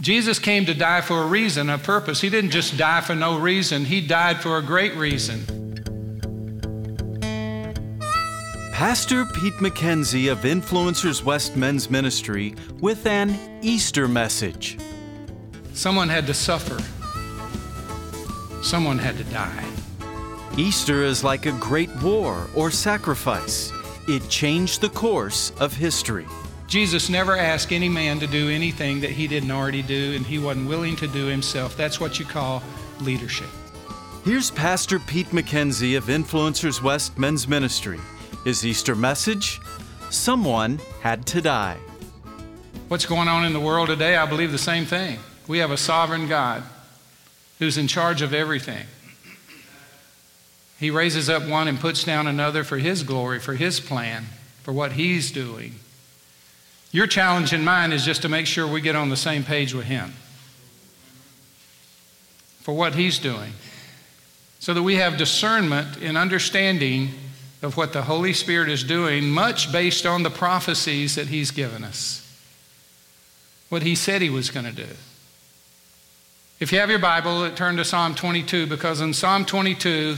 Jesus came to die for a reason, a purpose. He didn't just die for no reason. He died for a great reason. Pastor Pete McKenzie of Influencers West Men's Ministry with an Easter message. Someone had to suffer. Someone had to die. Easter is like a great war or sacrifice. It changed the course of history. Jesus never asked any man to do anything that he didn't already do, and he wasn't willing to do himself. That's what you call leadership. Here's Pastor Pete McKenzie of Influencers West Men's Ministry. His Easter message: someone had to die. What's going on in the world today? I believe the same thing. We have a sovereign God who's in charge of everything. He raises up one and puts down another for his glory, for his plan, for what he's doing. Your challenge and mine is just to make sure we get on the same page with him for what he's doing, so that we have discernment and understanding of what the Holy Spirit is doing, much based on the prophecies that he's given us, what he said he was going to do. If you have your Bible, turn to Psalm 22, because in Psalm 22,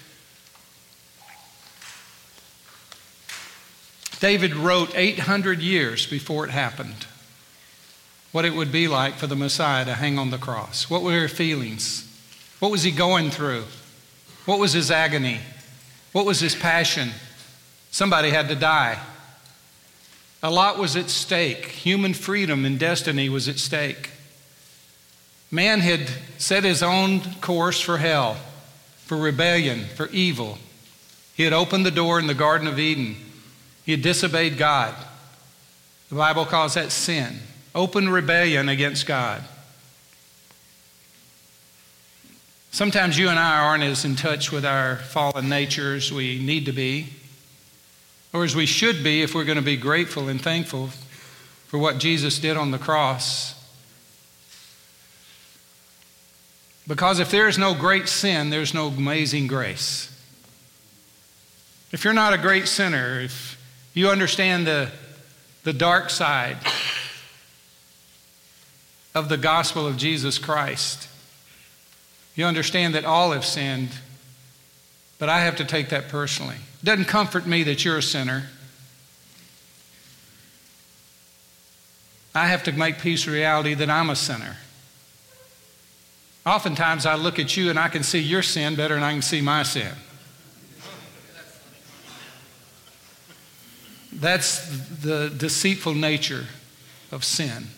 David wrote 800 years before it happened what it would be like for the Messiah to hang on the cross. What were his feelings? What was he going through? What was his agony? What was his passion? Somebody had to die. A lot was at stake. Human freedom and destiny was at stake. Man had set his own course for hell, for rebellion, for evil. He had opened the door in the Garden of Eden. He had disobeyed God. The Bible calls that sin. Open rebellion against God. Sometimes you and I aren't as in touch with our fallen nature as we need to be, or as we should be if we're going to be grateful and thankful for what Jesus did on the cross. Because if there is no great sin, there's no amazing grace. If you're not a great sinner, if you understand the dark side of the gospel of Jesus Christ, you understand that all have sinned, but I have to take that personally. It doesn't comfort me that you're a sinner. I have to make peace with reality that I'm a sinner. Oftentimes I look at you and I can see your sin better than I can see my sin. That's the deceitful nature of sin.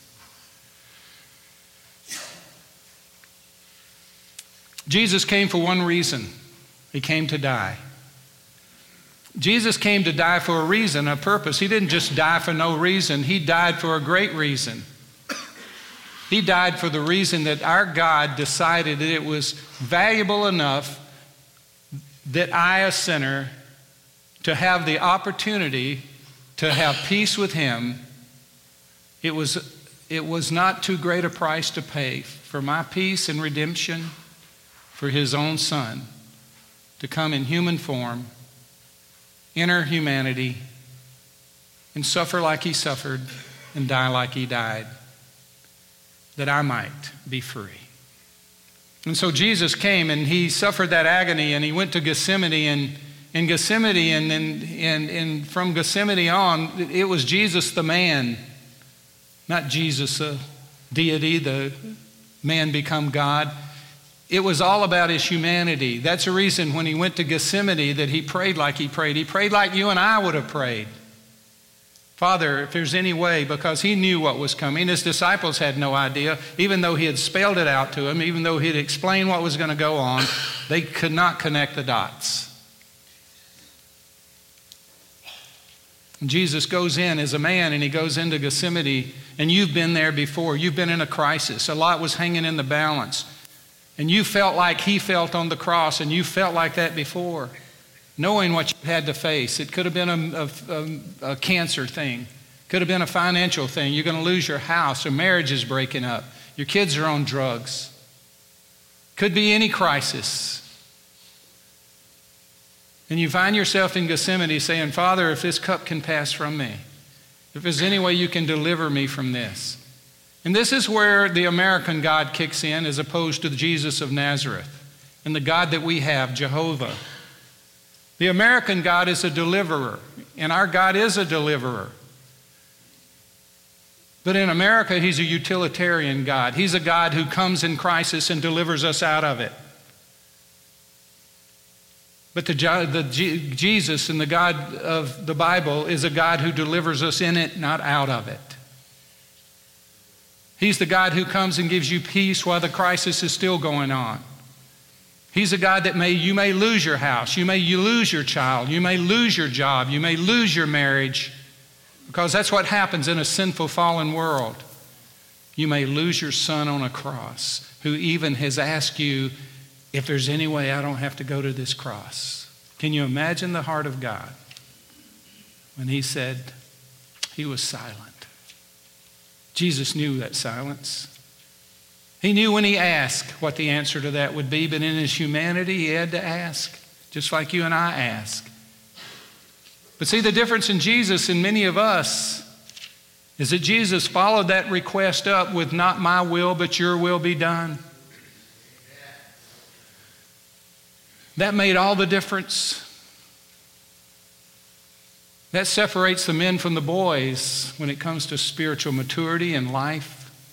Jesus came for one reason. He came to die. Jesus came to die for a reason, a purpose. He didn't just die for no reason. He died for a great reason. He died for the reason that our God decided that it was valuable enough that I, a sinner, to have the opportunity to have peace with him. It was not too great a price to pay for my peace and redemption, for his own Son to come in human form, enter humanity, and suffer like he suffered and die like he died, that I might be free. And so Jesus came and he suffered that agony, and he went to Gethsemane, and in Gethsemane and from Gethsemane on, it was Jesus the man, not Jesus a deity, the man become God. It was all about his humanity. That's the reason when he went to Gethsemane that he prayed like he prayed. He prayed like you and I would have prayed. Father, if there's any way, because he knew what was coming. His disciples had no idea, even though he had spelled it out to them, even though he had explained what was going to go on, they could not connect the dots. And Jesus goes in as a man, and he goes into Gethsemane, and you've been there before. You've been in a crisis. A lot was hanging in the balance. And you felt like he felt on the cross, and you felt like that before, knowing what you had to face. It could have been a cancer thing. Could have been a financial thing. You're going to lose your house, or marriage is breaking up. Your kids are on drugs. Could be any crisis. And you find yourself in Gethsemane saying, Father, if this cup can pass from me, if there's any way you can deliver me from this. And this is where the American God kicks in as opposed to the Jesus of Nazareth and the God that we have, Jehovah. The American God is a deliverer, and our God is a deliverer. But in America, he's a utilitarian God. He's a God who comes in crisis and delivers us out of it. But Jesus and the God of the Bible is a God who delivers us in it, not out of it. He's the God who comes and gives you peace while the crisis is still going on. He's a God that you may lose your house, you may lose your child, you may lose your job, you may lose your marriage, because that's what happens in a sinful, fallen world. You may lose your son on a cross, who even has asked you, if there's any way I don't have to go to this cross. Can you imagine the heart of God when he said he was silent? Jesus knew that silence. He knew when he asked what the answer to that would be, but in his humanity, he had to ask, just like you and I ask. But see, the difference in Jesus and many of us is that Jesus followed that request up with, not my will, but your will be done. That made all the difference. That separates the men from the boys when it comes to spiritual maturity and life.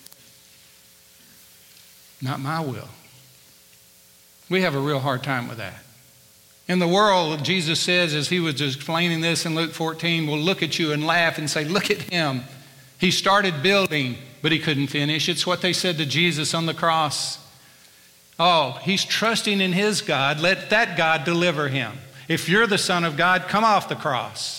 Not my will. We have a real hard time with that. In the world, Jesus says, as he was explaining this in Luke 14, will look at you and laugh and say, look at him. He started building, but he couldn't finish. It's what they said to Jesus on the cross. Oh, he's trusting in his God. Let that God deliver him. If you're the Son of God, come off the cross.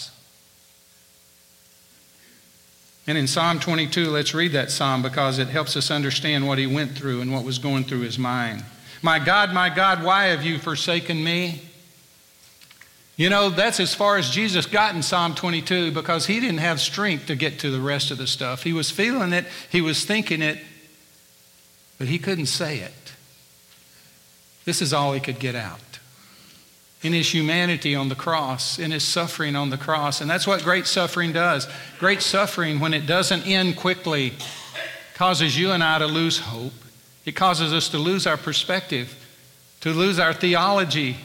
And in Psalm 22, let's read that psalm because it helps us understand what he went through and what was going through his mind. My God, why have you forsaken me? You know, that's as far as Jesus got in Psalm 22 because he didn't have strength to get to the rest of the stuff. He was feeling it, he was thinking it, but he couldn't say it. This is all he could get out. In his humanity on the cross, in his suffering on the cross. And that's what great suffering does. Great suffering, when it doesn't end quickly, causes you and I to lose hope. It causes us to lose our perspective, to lose our theology.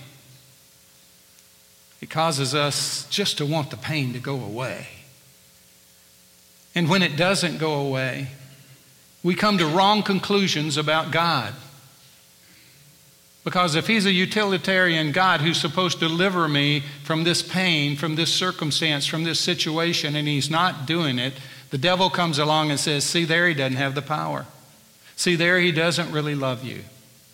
It causes us just to want the pain to go away. And when it doesn't go away, we come to wrong conclusions about God. Because if he's a utilitarian God who's supposed to deliver me from this pain, from this circumstance, from this situation, and he's not doing it, the devil comes along and says, see there, he doesn't have the power. See there, he doesn't really love you.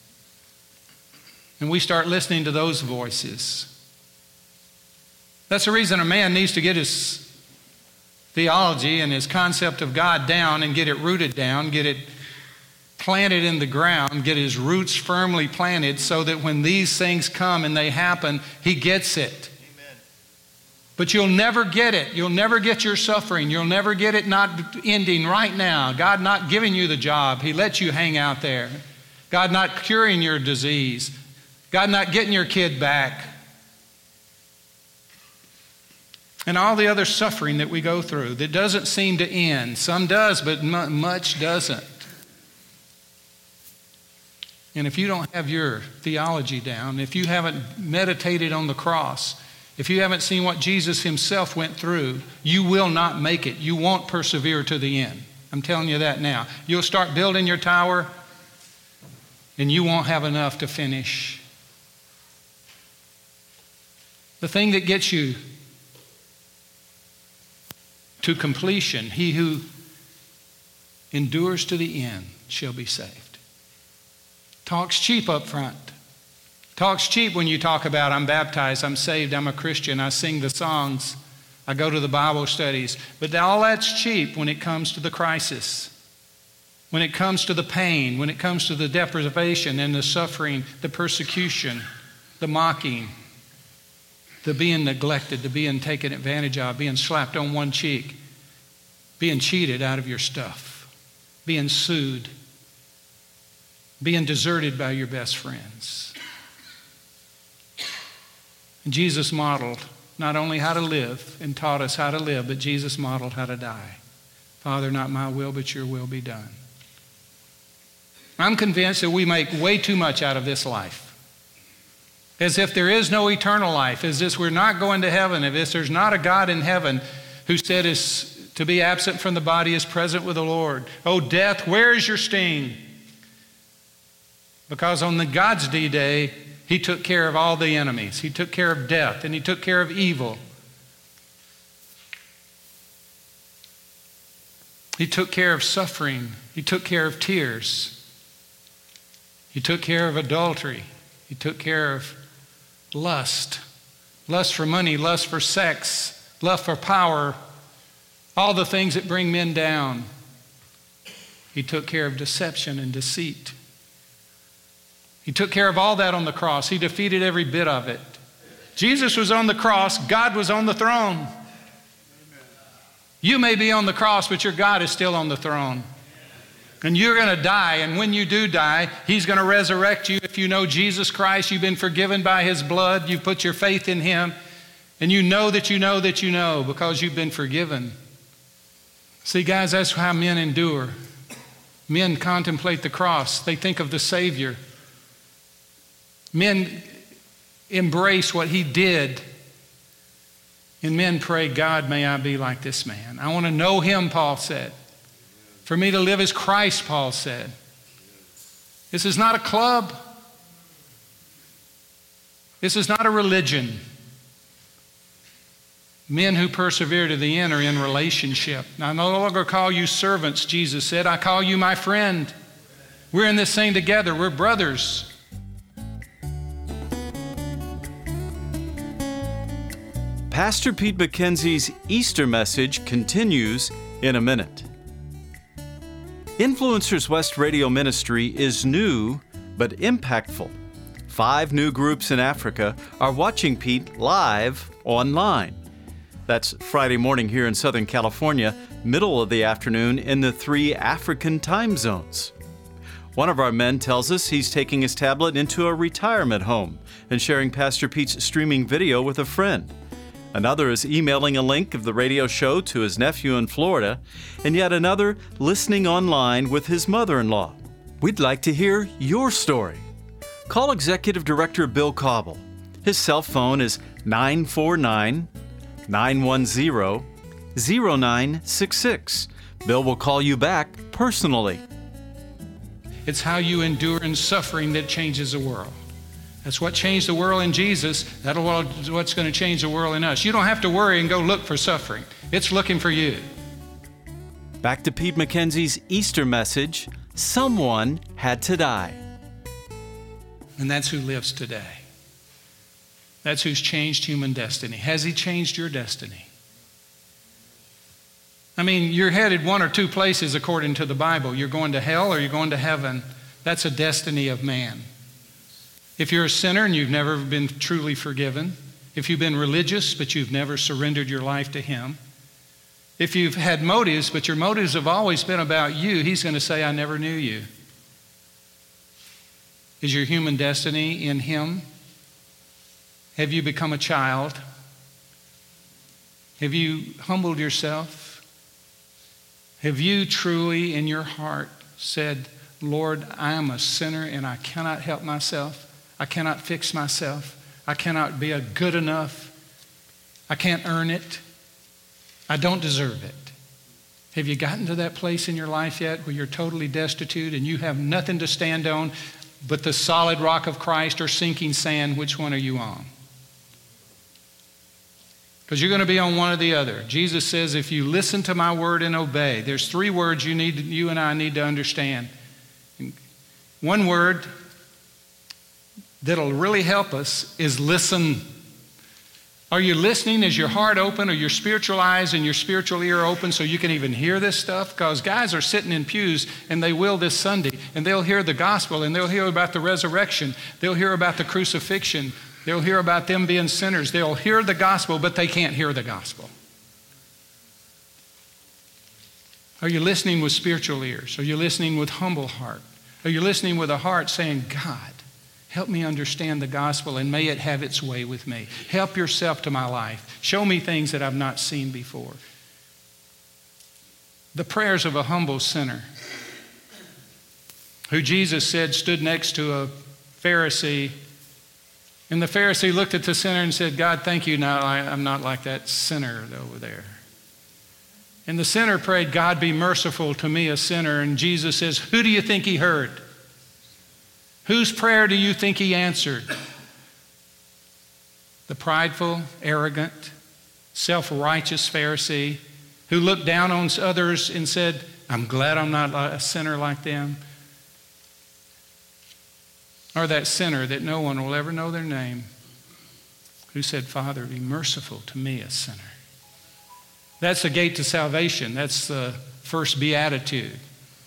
And we start listening to those voices. That's the reason a man needs to get his theology and his concept of God down and get it rooted down, get it planted in the ground, get his roots firmly planted so that when these things come and they happen, he gets it. Amen. But you'll never get it. You'll never get your suffering. You'll never get it not ending right now. God not giving you the job. He lets you hang out there. God not curing your disease. God not getting your kid back. And all the other suffering that we go through that doesn't seem to end. Some does, but much doesn't. And if you don't have your theology down, if you haven't meditated on the cross, if you haven't seen what Jesus himself went through, you will not make it. You won't persevere to the end. I'm telling you that now. You'll start building your tower, and you won't have enough to finish. The thing that gets you to completion, he who endures to the end shall be saved. Talks cheap up front. Talks cheap when you talk about I'm baptized, I'm saved, I'm a Christian, I sing the songs, I go to the Bible studies. But all that's cheap when it comes to the crisis, when it comes to the pain, when it comes to the deprivation and the suffering, the persecution, the mocking, the being neglected, the being taken advantage of, being slapped on one cheek, being cheated out of your stuff, being sued, being deserted by your best friends. And Jesus modeled not only how to live and taught us how to live, but Jesus modeled how to die. Father, not my will, but your will be done. I'm convinced that we make way too much out of this life. As if there is no eternal life, as if we're not going to heaven, as if there's not a God in heaven who said is to be absent from the body is present with the Lord. Oh, death, where is your sting? Because on the God's D-Day, he took care of all the enemies. He took care of death, and he took care of evil. He took care of suffering. He took care of tears. He took care of adultery. He took care of lust. Lust for money, lust for sex, lust for power, all the things that bring men down. He took care of deception and deceit. He took care of all that on the cross. He defeated every bit of it. Jesus was on the cross. God was on the throne. You may be on the cross, but your God is still on the throne. And you're going to die, and when you do die, he's going to resurrect you. If you know Jesus Christ, you've been forgiven by his blood, you've put your faith in him, and you know that you know that you know because you've been forgiven. See, guys, that's how men endure. Men contemplate the cross. They think of the Savior. Men embrace what he did. And men pray, God, may I be like this man. I want to know him, Paul said. For me to live as Christ, Paul said. This is not a club. This is not a religion. Men who persevere to the end are in relationship. I no longer call you servants, Jesus said. I call you my friend. We're in this thing together. We're brothers. Pastor Pete McKenzie's Easter message continues in a minute. Influencers West Radio Ministry is new but impactful. 5 new groups in Africa are watching Pete live online. That's Friday morning here in Southern California, middle of the afternoon in the 3 African time zones. One of our men tells us he's taking his tablet into a retirement home and sharing Pastor Pete's streaming video with a friend. Another is emailing a link of the radio show to his nephew in Florida, and yet another listening online with his mother-in-law. We'd like to hear your story. Call Executive Director Bill Cobble. His cell phone is 949-910-0966. Bill will call you back personally. It's how you endure in suffering that changes the world. That's what changed the world in Jesus. That's what's going to change the world in us. You don't have to worry and go look for suffering. It's looking for you. Back to Pete McKenzie's Easter message, someone had to die. And that's who lives today. That's who's changed human destiny. Has he changed your destiny? I mean, you're headed one or two places according to the Bible. You're going to hell or you're going to heaven. That's a destiny of man. If you're a sinner and you've never been truly forgiven, if you've been religious but you've never surrendered your life to him, if you've had motives but your motives have always been about you, he's going to say, I never knew you. Is your human destiny in him? Have you become a child? Have you humbled yourself? Have you truly in your heart said, Lord, I am a sinner and I cannot help myself. I cannot fix myself. I cannot be a good enough. I can't earn it. I don't deserve it. Have you gotten to that place in your life yet where you're totally destitute and you have nothing to stand on but the solid rock of Christ or sinking sand? Which one are you on? Because you're going to be on one or the other. Jesus says, if you listen to my word and obey, there's 3 words you and I need to understand. One word that'll really help us is listen. Are you listening? Is your heart open? Are your spiritual eyes and your spiritual ear open so you can even hear this stuff? Because guys are sitting in pews, and they will this Sunday, and they'll hear the gospel, and they'll hear about the resurrection. They'll hear about the crucifixion. They'll hear about them being sinners. They'll hear the gospel, but they can't hear the gospel. Are you listening with spiritual ears? Are you listening with humble heart? Are you listening with a heart saying, God, help me understand the gospel and may it have its way with me. Help yourself to my life. Show me things that I've not seen before. The prayers of a humble sinner. who Jesus said stood next to a Pharisee. And the Pharisee looked at the sinner and said, God, thank you, now I'm not like that sinner over there. And the sinner prayed, God, be merciful to me, a sinner. And Jesus says, who do you think he heard? Whose prayer do you think he answered? The prideful, arrogant, self-righteous Pharisee who looked down on others and said, I'm glad I'm not a sinner like them. Or that sinner that no one will ever know their name, who said, Father, be merciful to me, a sinner. That's the gate to salvation. That's the first beatitude.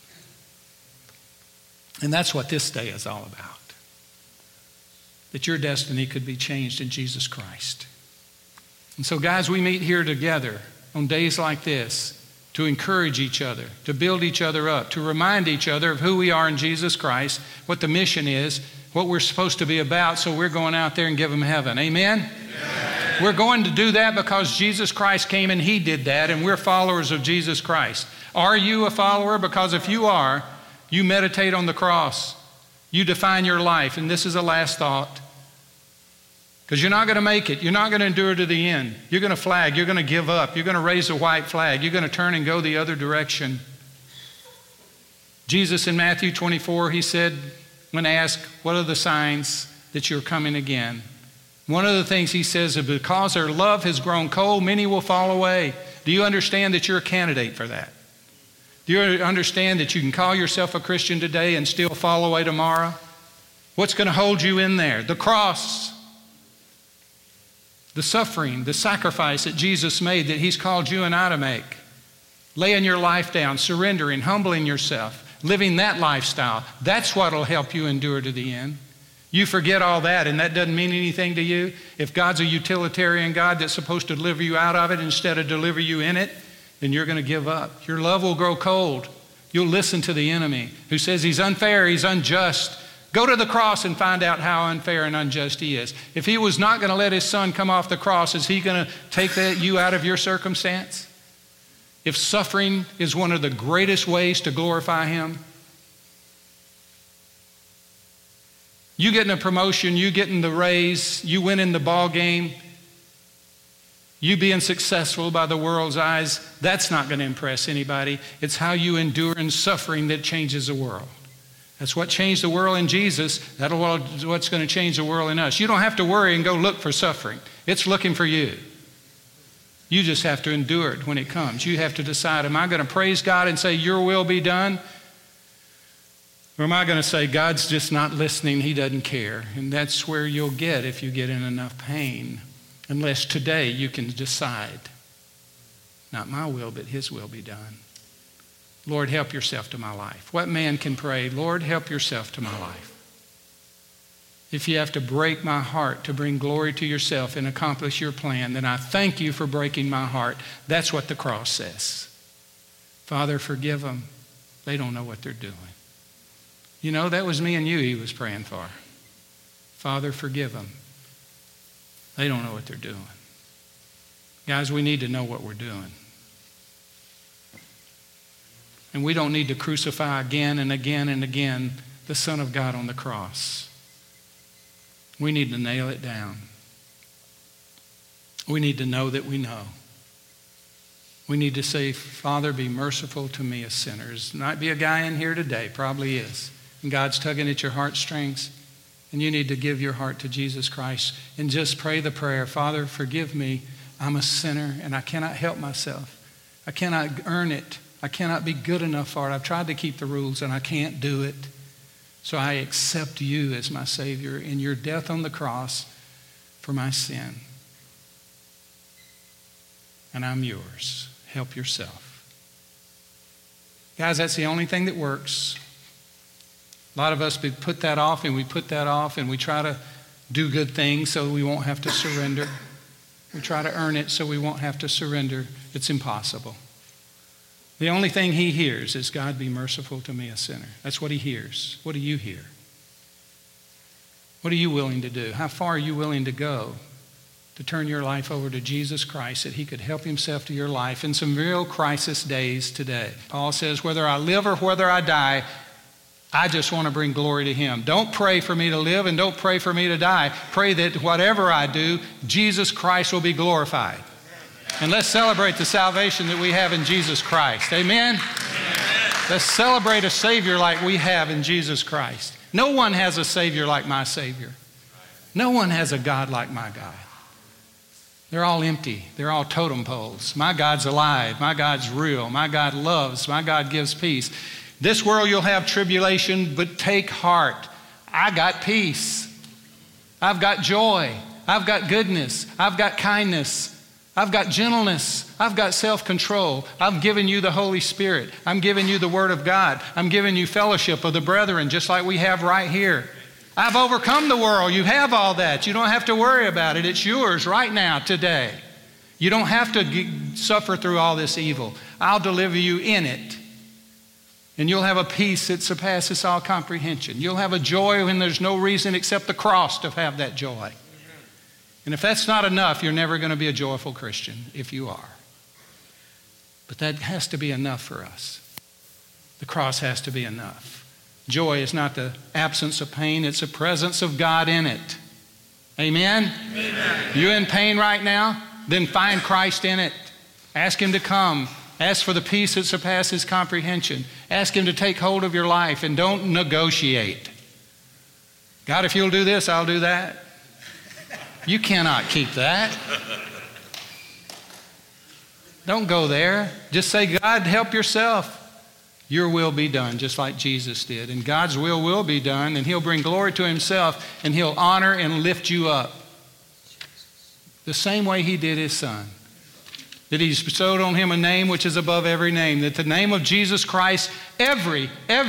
And that's what this day is all about. That your destiny could be changed in Jesus Christ. And so, guys, we meet here together on days like this to encourage each other, to build each other up, to remind each other of who we are in Jesus Christ, what the mission is, what we're supposed to be about, so we're going out there and give them heaven. Amen? Amen. We're going to do that because Jesus Christ came and he did that, and we're followers of Jesus Christ. Are you a follower? Because if you are, you meditate on the cross. You define your life, and this is a last thought. Because you're not going to make it. You're not going to endure to the end. You're going to flag. You're going to give up. You're going to raise a white flag. You're going to turn and go the other direction. Jesus in Matthew 24, he said, when asked, what are the signs that you're coming again? One of the things he says is because their love has grown cold, many will fall away. Do you understand that you're a candidate for that? Do you understand that you can call yourself a Christian today and still fall away tomorrow? What's going to hold you in there? The cross, the suffering, the sacrifice that Jesus made that he's called you and I to make. Laying your life down, surrendering, humbling yourself, living that lifestyle. That's what will help you endure to the end. You forget all that and that doesn't mean anything to you. If God's a utilitarian God that's supposed to deliver you out of it instead of deliver you in it, then you're going to give up. Your love will grow cold. You'll listen to the enemy who says he's unfair, he's unjust. Go to the cross and find out how unfair and unjust he is. If he was not going to let his son come off the cross, is he going to take you out of your circumstance? If suffering is one of the greatest ways to glorify him, you getting a promotion, you getting the raise, you winning the ball game, you being successful by the world's eyes, that's not going to impress anybody. It's how you endure in suffering that changes the world. That's what changed the world in Jesus. That's what's going to change the world in us. You don't have to worry and go look for suffering. It's looking for you. You just have to endure it when it comes. You have to decide, am I going to praise God and say, your will be done? Or am I going to say, God's just not listening, he doesn't care? And that's where you'll get if you get in enough pain. Unless today you can decide, not my will, but his will be done. Lord, help yourself to my life. What man can pray, Lord, help yourself to my life? If you have to break my heart to bring glory to yourself and accomplish your plan, then I thank you for breaking my heart. That's what the cross says. Father, forgive them. They don't know what they're doing. You know, that was me and you he was praying for. Father, forgive them. They don't know what they're doing. Guys, we need to know what we're doing. And we don't need to crucify again and again and again the Son of God on the cross. We need to nail it down. We need to know that we know. We need to say, Father, be merciful to me, a sinner. There might be a guy in here today, probably is. And God's tugging at your heartstrings. And you need to give your heart to Jesus Christ and just pray the prayer, Father, forgive me. I'm a sinner and I cannot help myself. I cannot earn it. I cannot be good enough for it. I've tried to keep the rules and I can't do it. So I accept you as my Savior in your death on the cross for my sin. And I'm yours. Help yourself. Guys, that's the only thing that works. A lot of us put that off and we put that off and we try to do good things so we won't have to surrender. We try to earn it so we won't have to surrender. It's impossible. The only thing he hears is, God, be merciful to me, a sinner. That's what he hears. What do you hear? What are you willing to do? How far are you willing to go to turn your life over to Jesus Christ that he could help himself to your life in some real crisis days today? Paul says, whether I live or whether I die, I just want to bring glory to Him. Don't pray for me to live and don't pray for me to die. Pray that whatever I do, Jesus Christ will be glorified. And let's celebrate the salvation that we have in Jesus Christ. Amen? Let's celebrate a Savior like we have in Jesus Christ. No one has a Savior like my Savior. No one has a God like my God. They're all empty. They're all totem poles. My God's alive. My God's real. My God loves. My God gives peace. This world you'll have tribulation, but take heart. I got peace. I've got joy. I've got goodness. I've got kindness. I've got gentleness. I've got self-control. I've given you the Holy Spirit. I'm giving you the Word of God. I'm giving you fellowship of the brethren, just like we have right here. I've overcome the world. You have all that. You don't have to worry about it. It's yours right now, today. You don't have to suffer through all this evil. I'll deliver you in it. And you'll have a peace that surpasses all comprehension. You'll have a joy when there's no reason except the cross to have that joy. And if that's not enough, you're never going to be a joyful Christian, if you are. But that has to be enough for us. The cross has to be enough. Joy is not the absence of pain, it's the presence of God in it. Amen? Amen. You in pain right now? Then find Christ in it. Ask Him to come. Ask for the peace that surpasses comprehension. Ask Him to take hold of your life and don't negotiate. God, if you'll do this, I'll do that. You cannot keep that. Don't go there. Just say, God, help yourself. Your will be done, just like Jesus did. And God's will be done, and He'll bring glory to Himself, and He'll honor and lift you up. The same way He did His Son. That He bestowed on Him a name which is above every name. That the name of Jesus Christ, every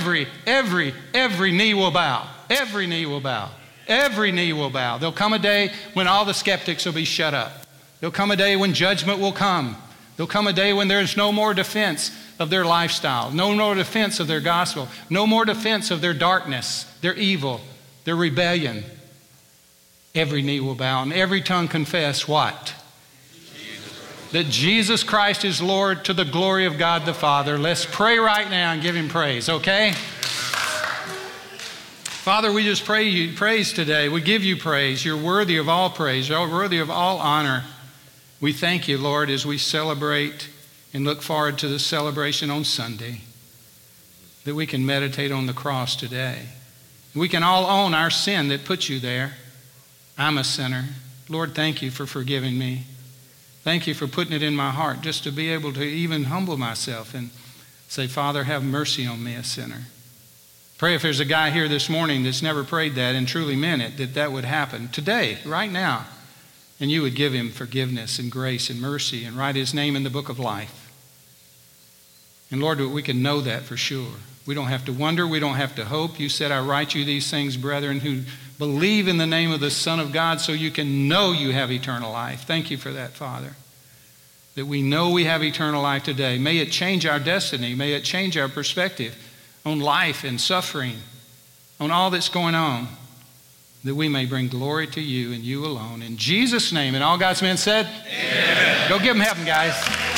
knee will bow. Every knee will bow. Every knee will bow. There'll come a day when all the skeptics will be shut up. There'll come a day when judgment will come. There'll come a day when there's no more defense of their lifestyle, no more defense of their gospel, no more defense of their darkness, their evil, their rebellion. Every knee will bow and every tongue confess what? That Jesus Christ is Lord, to the glory of God the Father. Let's pray right now and give Him praise, okay? Father, we just pray you praise today. We give you praise. You're worthy of all praise. You're worthy of all honor. We thank you, Lord, as we celebrate and look forward to the celebration on Sunday, that we can meditate on the cross today. We can all own our sin that put you there. I'm a sinner. Lord, thank you for forgiving me. Thank you for putting it in my heart just to be able to even humble myself and say, Father, have mercy on me, a sinner. Pray if there's a guy here this morning that's never prayed that and truly meant it, that would happen today, right now. And you would give him forgiveness and grace and mercy and write his name in the book of life. And Lord, we can know that for sure. We don't have to wonder. We don't have to hope. You said, I write you these things, brethren, who believe in the name of the Son of God so you can know you have eternal life. Thank you for that, Father. That we know we have eternal life today. May it change our destiny. May it change our perspective on life and suffering, on all that's going on, that we may bring glory to you and you alone. In Jesus' name, and all God's men said, amen. Go give them heaven, guys.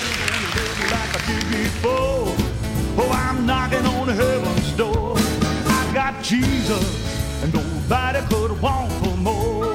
Oh, I'm knocking on heaven's door. I got Jesus, and nobody could want for more.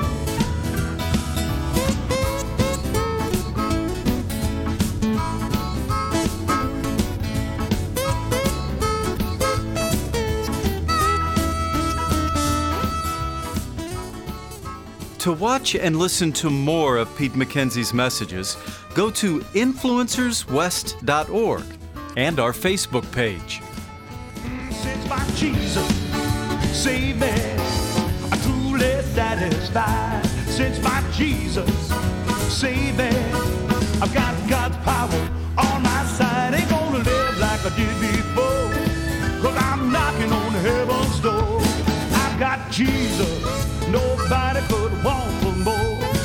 To watch and listen to more of Pete McKenzie's messages, go to influencerswest.org and our Facebook page. Since my Jesus saved me, I'm truly satisfied. Since my Jesus saved me, I've got God's power on my side. Ain't gonna live like I did before, 'cause I'm knocking on heaven's door. I've got Jesus, nobody could want for more.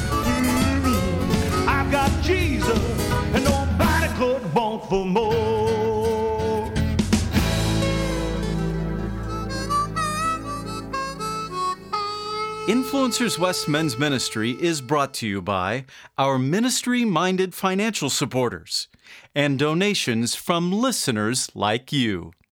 I've got Jesus, and nobody could want for more. Influencers West Men's Ministry is brought to you by our ministry-minded financial supporters and donations from listeners like you.